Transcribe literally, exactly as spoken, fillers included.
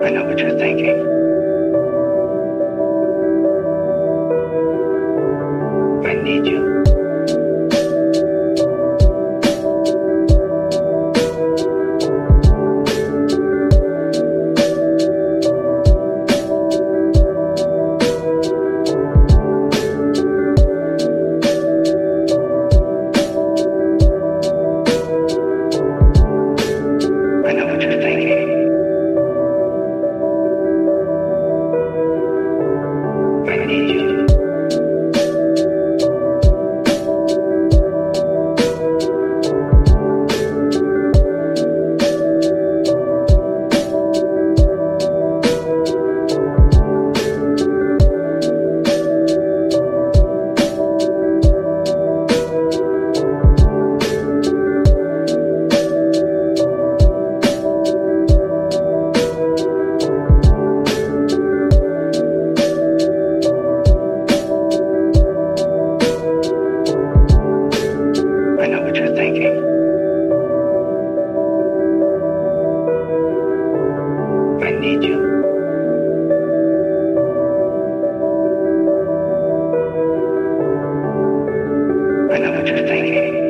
I know what you're thinking. I need you. I know what you're thinking. I need you. I know what you're thinking. I need you. I know what you're thinking.